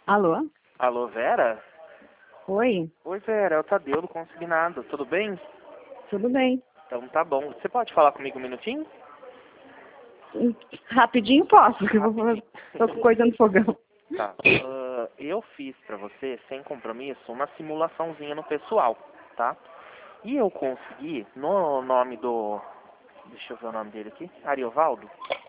Alô? Alô, Vera? Oi? Oi, Vera, é o Tadeu do Consignado. Tudo bem? Tudo bem? Então tá bom. Você pode falar comigo um minutinho? Rapidinho posso, que eu Rapidinho. tô com coisa no fogão. Tá. Eu fiz pra você, sem compromisso, uma simulaçãozinha no pessoal, tá? E eu consegui, no nome do... Deixa eu ver o nome dele aqui. Ariovaldo?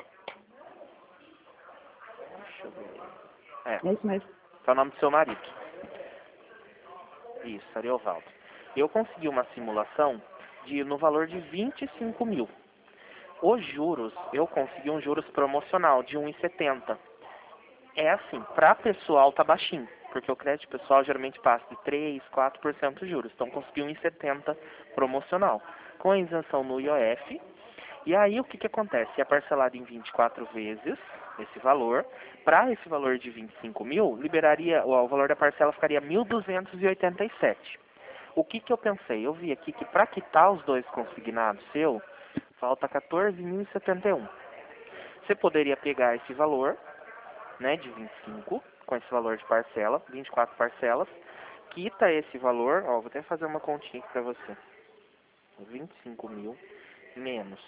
Deixa eu ver. É isso mesmo. É o nome do seu marido. Isso, Ariovaldo. Eu consegui uma simulação no valor de 25 mil. Os juros, eu consegui um juros promocional de 1,70. É assim, para pessoal tá baixinho, porque o crédito pessoal geralmente passa de 3, 4% de juros. Então consegui 1,70 promocional, com isenção no IOF. E aí o que acontece? É parcelado em 24 vezes esse valor. Para esse valor de 25 mil, liberaria, o valor da parcela ficaria 1.287. O que eu pensei? Eu vi aqui que para quitar os dois consignados seu, falta 14.071. Você poderia pegar esse valor, né, de 25, com esse valor de parcela, 24 parcelas, quita esse valor, ó, vou até fazer uma continha aqui para você. 25 mil menos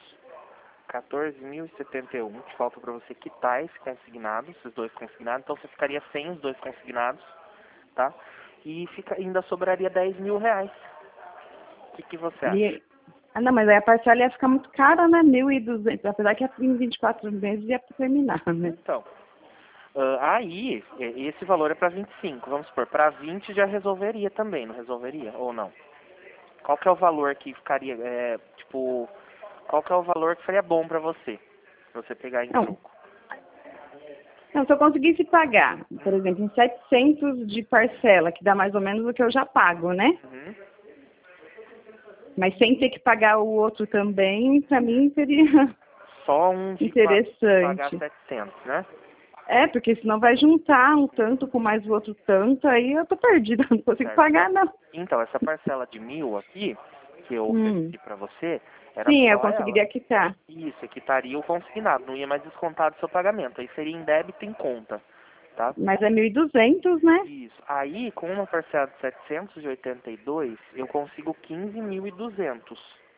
14.071, que falta para você quitar esse consignado, esses dois consignados, então você ficaria sem os dois consignados, tá? E ainda sobraria 10 mil reais. O que você acha? Ah, não, mas aí a parcela ia ficar muito cara, né? 1.200, apesar que em 24 meses ia terminar, né? Então, aí, esse valor é para 25, vamos supor, para 20 já resolveria também, não resolveria? Ou não? Qual que é o valor que ficaria, qual que é o valor que seria bom para você pegar em Não, troco? não, se eu conseguisse pagar, por exemplo, em 700 de parcela, que dá mais ou menos o que eu já pago, né? Uhum. Mas sem ter que pagar o outro também, pra mim seria Só um de pagar interessante. 700, né? É, porque senão vai juntar um tanto com mais o outro tanto, aí eu tô perdida, não consigo Certo. pagar, não. Então, essa parcela de 1.000 aqui, que eu Hum. ofereci para você, era Sim, eu só ela. conseguiria quitar. Isso, quitaria o consignado, não ia mais descontar do seu pagamento. Aí seria em débito em conta, tá? Mas é 1.200, né? Isso. Aí, com uma parcela de 782, eu consigo 15.200.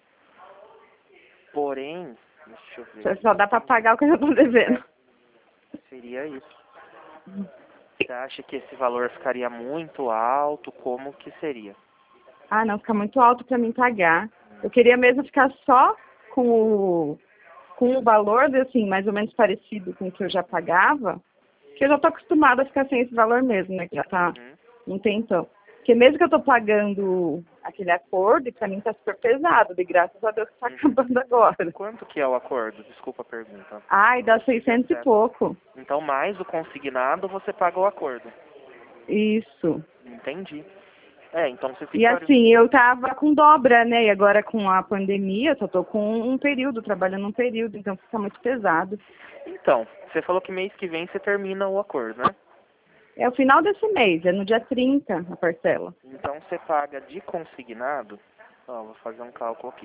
Porém, deixa eu ver Só aqui. dá pra pagar o que eu já tô devendo. Seria isso. Você acha que esse valor ficaria muito alto? Como que seria? Ah, não, fica muito alto pra mim pagar. Eu queria mesmo ficar só com o valor, assim, mais ou menos parecido com o que eu já pagava, que eu já tô acostumada a ficar sem esse valor mesmo, né? Que já tá Uhum. um tempão. Porque mesmo que eu tô pagando aquele acordo, pra mim tá super pesado, de graças a Deus que tá acabando agora. Quanto que é o acordo? Desculpa a pergunta. Ai, dá 600 e pouco. Então, mais o consignado, você paga o acordo. Isso. Entendi. Então você E fica... assim, eu tava com dobra, né? E agora com a pandemia, eu só tô com um período, trabalhando um período, então fica muito pesado. Então, você falou que mês que vem você termina o acordo, né? É o final desse mês, é no dia 30 a parcela. Então você paga de consignado, ó, vou fazer um cálculo aqui,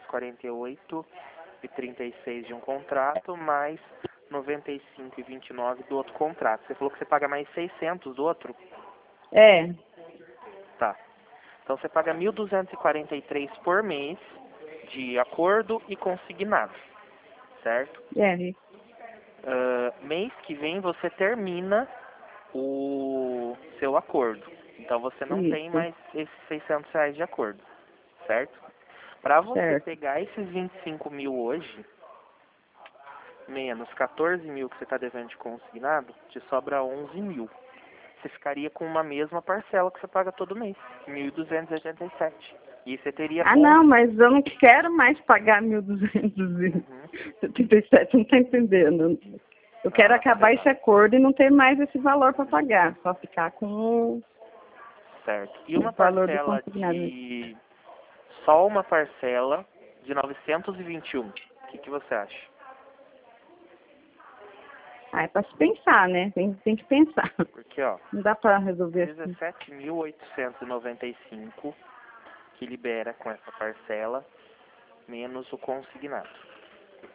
548,36 de um contrato, mais 95,29 do outro contrato. Você falou que você paga mais 600 do outro? É, Tá. Então você paga 1.243 por mês de acordo e consignado, certo? é, Mês que vem você termina o seu acordo. Então você não tem isso, mais esses 600 reais de acordo, certo? Para você certo. pegar esses 25 mil hoje, menos 14 mil que você está devendo de consignado, te sobra 11 mil. Você ficaria com uma mesma parcela que você paga todo mês, 1.287. E você teria Ah, como... não, mas eu não quero mais pagar 1.277, não tá entendendo. Eu quero acabar Sei. esse acordo e não ter mais esse valor para pagar, só ficar com Certo. E o uma valor do parcela consignado. de... Só uma parcela de 921. O que você acha? Ah, é para se pensar, né? Tem que pensar. Porque, ó, Não dá para resolver assim. 17.895 que libera com essa parcela, menos o consignado.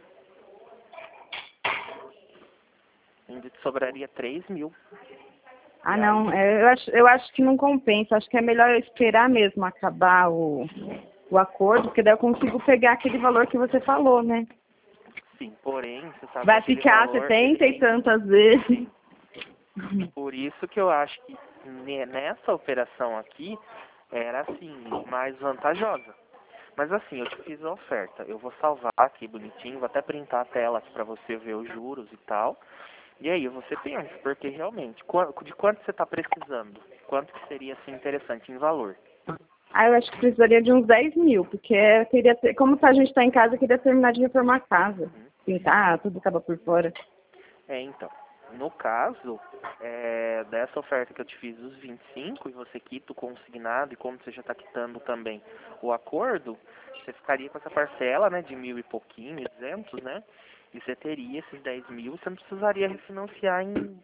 Ainda te sobraria 3 mil. Ah, E não, aí, eu acho que não compensa. Acho que é melhor eu esperar mesmo acabar o acordo, porque daí eu consigo pegar aquele valor que você falou, né? sim, porém, você sabe que Vai aquele ficar valor, ele 70 e vem... tantas vezes. Por isso que eu acho que nessa operação aqui era assim, mais vantajosa. Mas assim, eu te fiz a oferta. Eu vou salvar aqui bonitinho, vou até printar a tela aqui pra você ver os juros e tal. E aí você pensa, porque realmente, de quanto você está precisando? Quanto que seria assim interessante em valor? Ah, eu acho que precisaria de uns 10 mil, porque eu queria ter, como a gente está em casa, eu queria terminar de reformar a casa. Pintar, tudo acaba por fora. Então, no caso dessa oferta que eu te fiz dos 25 e você quita o consignado e como você já está quitando também o acordo, você ficaria com essa parcela, né, de 1.000 e pouquinho, 1.200, né? E você teria esses 10 mil, você não precisaria refinanciar em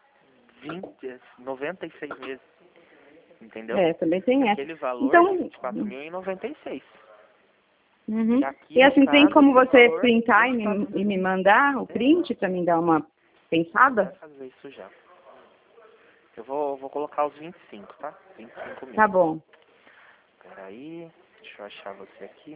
96 meses, entendeu? É, também tem essa. Aquele valor de Então, 24.096. uhum. E aqui, E no assim, tem caso, como esse você valor, printar e 24 e me vezes. mandar o print para me dar uma Vai pensada? fazer isso já. Eu vou colocar os 25, tá? 25 mil. Tá bom. Peraí, deixa eu achar você aqui.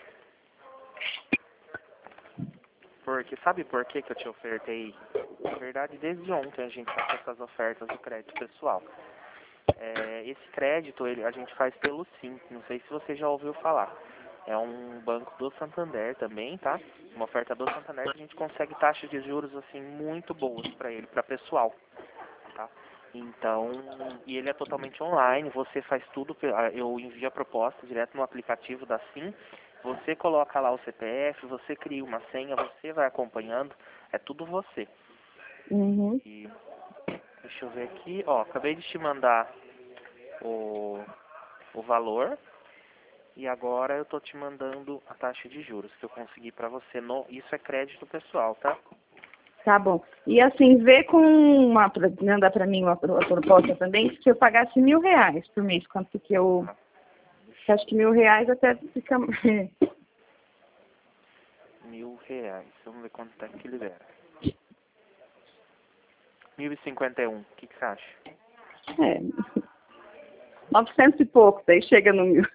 Porque, sabe por que que eu te ofertei? Na verdade, desde ontem a gente faz essas ofertas do crédito pessoal. Esse crédito, a gente faz pelo Sim. Não sei se você já ouviu falar. É um banco do Santander também, tá? Uma oferta do Santander que a gente consegue taxas de juros, assim, muito boas para ele, para pessoal, tá? Então, e ele é totalmente online, você faz tudo, eu envio a proposta direto no aplicativo da Sim, você coloca lá o CPF, você cria uma senha, você vai acompanhando, é tudo você. Uhum. E deixa eu ver aqui, ó, acabei de te mandar o, o valor e agora eu tô te mandando a taxa de juros que eu consegui pra você. Isso é crédito pessoal, tá? Tá bom. E assim, vê com manda para mim uma proposta também, se eu pagasse R$ 1.000 por mês, quanto que eu Tá. acho que R$ 1.000 até fica. R$ 1.000. Vamos ver quanto é que libera. 1.051. O que você acha? É, 900 e pouco, daí chega no 1.000.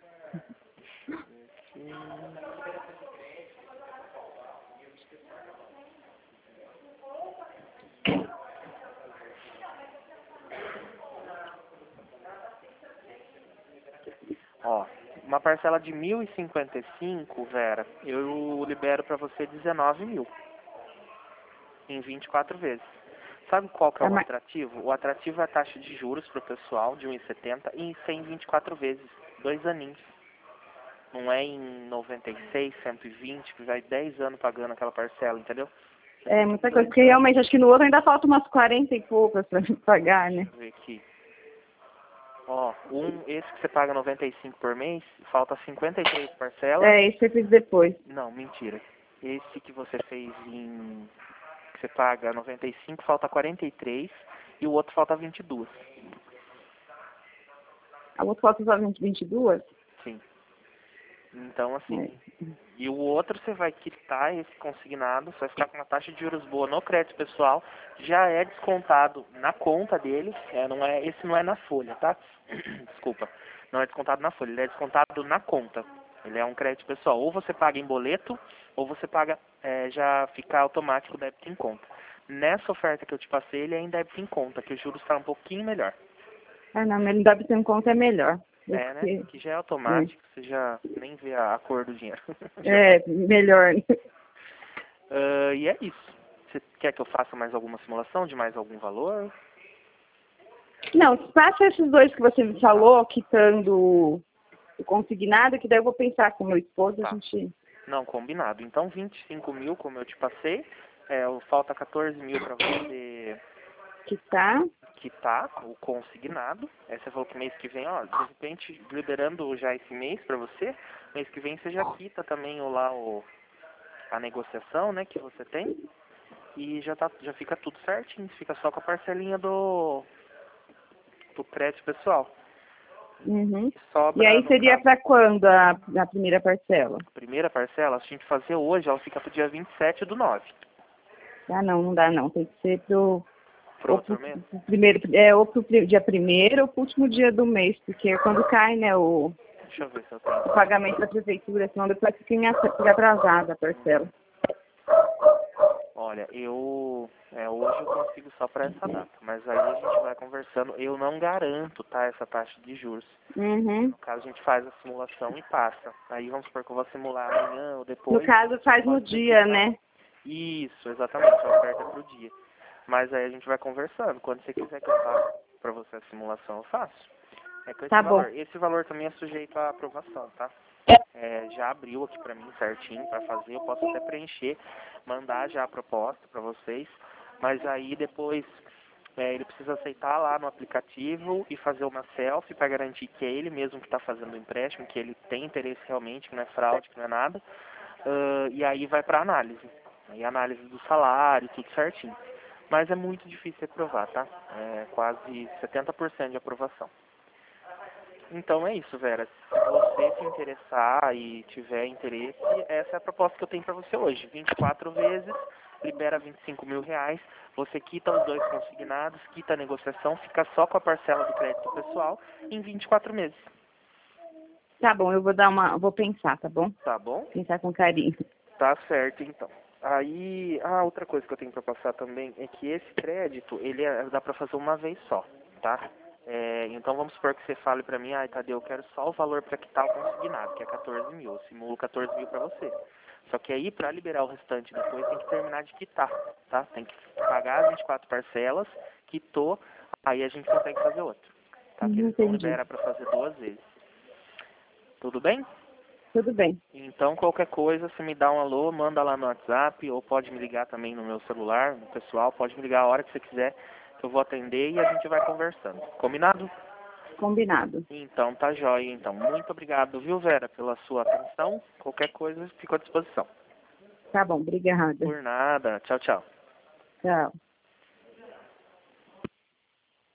Ó, uma parcela de 1.055, Vera, eu libero pra você 19 mil em 24 vezes. Sabe qual que é Tá, o atrativo? O atrativo é a taxa de juros pro pessoal de 1,70 e isso é em 24 vezes, 2 aninhos. Não é em 96, 120, que vai 10 anos pagando aquela parcela, entendeu? Você é fica em muita coisa, 2 porque anos. realmente acho que no outro ainda falta umas 40 e poucas para pagar, né? Deixa eu ver aqui. Ó, esse que você paga 95 por mês, falta 53 parcelas. É, isso eu fiz depois. Não, mentira. Esse que você fez que você paga 95, falta 43 e o outro falta 22. A outra falta só 22? Sim. Então, assim, É. e o outro você vai quitar esse consignado, você vai ficar com uma taxa de juros boa no crédito pessoal, já é descontado na conta dele, esse não é na folha, tá? Desculpa, não é descontado na folha, ele é descontado na conta. Ele é um crédito pessoal, ou você paga em boleto, ou você paga, já fica automático o débito em conta. Nessa oferta que eu te passei, ele ainda é débito em conta, que o juros está um pouquinho melhor. Ah, não, mas débito em conta é melhor. É, né? Porque, Que já é automático, você já nem vê a cor do dinheiro. Já tá. melhor. E é isso. Você quer que eu faça mais alguma simulação de mais algum valor? Não, passa esses dois que você me falou, quitando o consignado, que daí eu vou pensar com meu esposo, a Tá. gente Não, combinado. Então 25 mil, como eu te passei. Falta 14 mil para você quitar. quitar o consignado. Você falou que mês que vem, ó, de repente, liberando já esse mês para você, mês que vem você já quita também a negociação, né, que você tem. E já fica tudo certinho, fica só com a parcelinha do crédito pessoal. Uhum. E Sobra, aí no seria caso, para quando a primeira parcela? a primeira parcela, se a gente fazer hoje, ela fica pro dia 27/9. Ah, não, não dá não. Tem que ser pro pro ou outro mês? ou pro dia 1º ou pro último dia do mês, porque quando cai, né, o Deixa eu ver se eu tenho. pagamento da prefeitura, senão depois fica atrasada a parcela. Olha, hoje eu consigo só para essa data, mas aí a gente vai conversando. Eu não garanto, tá, essa taxa de juros. Uhum. No caso, a gente faz a simulação e passa. Aí vamos supor que eu vou simular amanhã ou No depois. caso, faz no Pode ser que dia, não. né? Isso, exatamente, a oferta é pro dia. Mas aí a gente vai conversando. Quando você quiser que eu faça para você a simulação, eu faço. É com esse Tá bom. valor. Esse valor também é sujeito à aprovação, tá? Já abriu aqui para mim certinho para fazer. Eu posso até preencher, mandar já a proposta para vocês. Mas aí depois ele precisa aceitar lá no aplicativo e fazer uma selfie para garantir que é ele mesmo que está fazendo o empréstimo, que ele tem interesse realmente, que não é fraude, que não é nada. E aí vai para análise. Aí análise do salário, tudo certinho. Mas é muito difícil aprovar, tá? É quase 70% de aprovação. Então é isso, Vera. Se você se interessar e tiver interesse, essa é a proposta que eu tenho para você hoje. 24 vezes, libera 25 mil reais, você quita os 2 consignados, quita a negociação, fica só com a parcela do crédito pessoal em 24 meses. Tá bom, eu vou pensar, tá bom? Tá bom? Pensar com carinho. Tá certo, então. Aí, outra coisa que eu tenho para passar também é que esse crédito, dá para fazer uma vez só, tá? Então vamos supor que você fale para mim, Tadeu, eu quero só o valor para quitar o consignado, que é 14 mil, eu simulo 14 mil para você. Só que aí, para liberar o restante depois, tem que terminar de quitar, tá? Tem que pagar as 24 parcelas, quitou, aí a gente consegue fazer outro, tá? Que eles não Entendi. liberam para fazer 2 vezes. Tudo bem? Tudo bem. Então, qualquer coisa, você me dá um alô, manda lá no WhatsApp, ou pode me ligar também no meu celular, no pessoal, pode me ligar a hora que você quiser, que eu vou atender e a gente vai conversando. Combinado? Combinado. Então, tá jóia. Então, muito obrigado, viu, Vera, pela sua atenção. Qualquer coisa, fico à disposição. Tá bom, obrigada. Por nada. Tchau, tchau. Tchau.